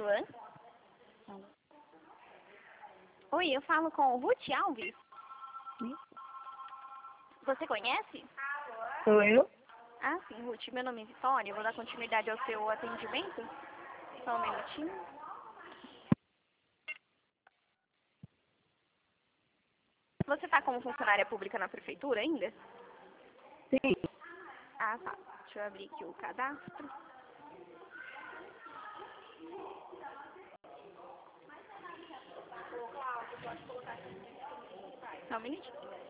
Luan? Oi, eu falo com o Ruth Alves. Você conhece? Sou eu? Ah, sim, Ruth. Meu nome é Vitória. Eu vou dar continuidade ao seu atendimento. Só um minutinho. Você está como funcionária pública na prefeitura ainda? Sim. Ah, tá. Deixa eu abrir aqui o cadastro. Só um minutinho.